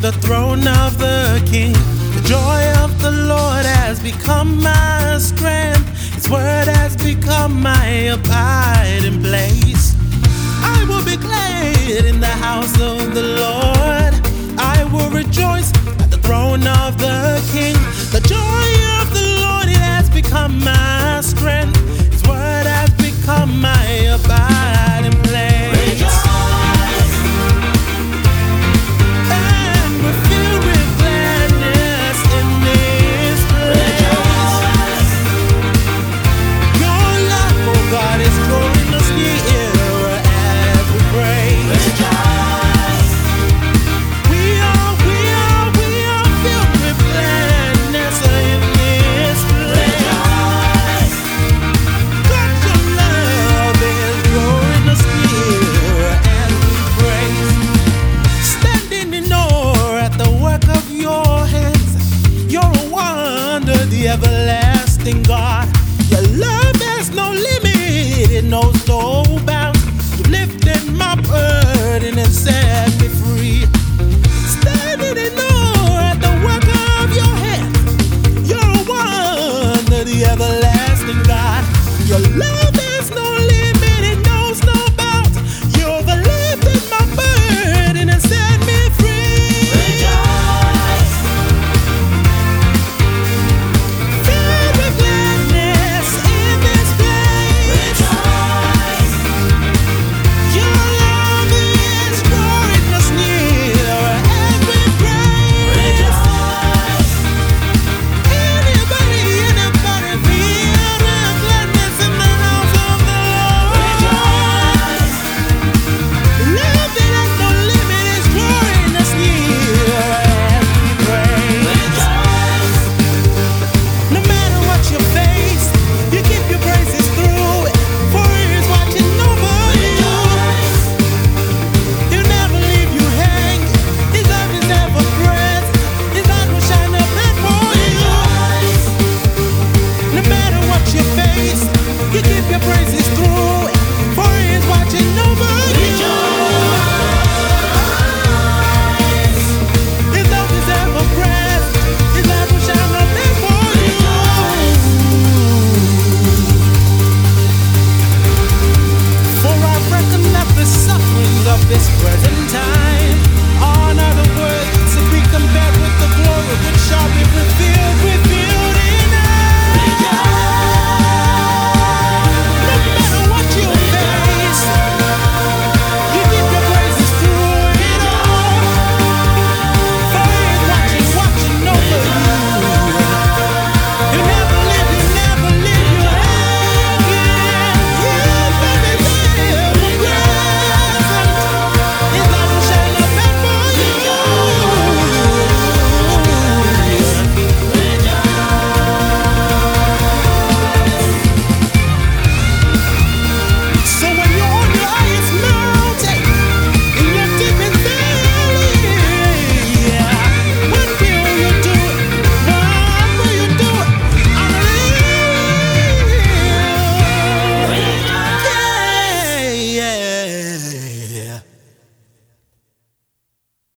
the throne of the King. The joy of the Lord has become my strength. His word has become my abiding place. I will be glad in the house of the Lord. I will rejoice at the throne of the King. The joy of the Lord, it has become my strength. His word has become my abiding place. Rejoice. And we're filled with gladness in this place. Rejoice. Your love, oh God, is drawing us nearer as we pray. Rejoice. We are filled with gladness in this place. Rejoice. God, your love is drawing us nearer as we pray. Standing in awe at the work of your hands. You're a wonder, the everlasting God. Your love has no limit, it knows no bounds. You lifted my burden and set me free. Standing in awe at the work of your hands. You're a wonder, the everlasting God. Your love has no limit, it knows no bounds. You've lifted my burden and set me free. Rejoice. Filled with gladness in this place. Rejoice. Your love is drawing us nearer as we pray. Rejoice. Anybody feel the gladness in the house of the Lord? Rejoice. Love that has no limit is drawing us nearer as we pray. Rejoice. No matter what you face, you keep your praises through it, for He is watching over you. He'll never leave you hanging. His love is ever present. His light will shine up and for you. No matter what you face, you keep your praises through it, for He is watching over you. His love is ever present. His light will shine up and for you. For I reckon that the sufferings of this present time are not a word to be compared with the glory which shall be revealed in us. No matter what you face, you keep your praises through it all. For He is watching over you. He'll never leave you hanging. His love is ever present. His light will shine up and for you. So when you're on your highest mountain, in your deepest valley, when will you do it? When will you do it? Yeah.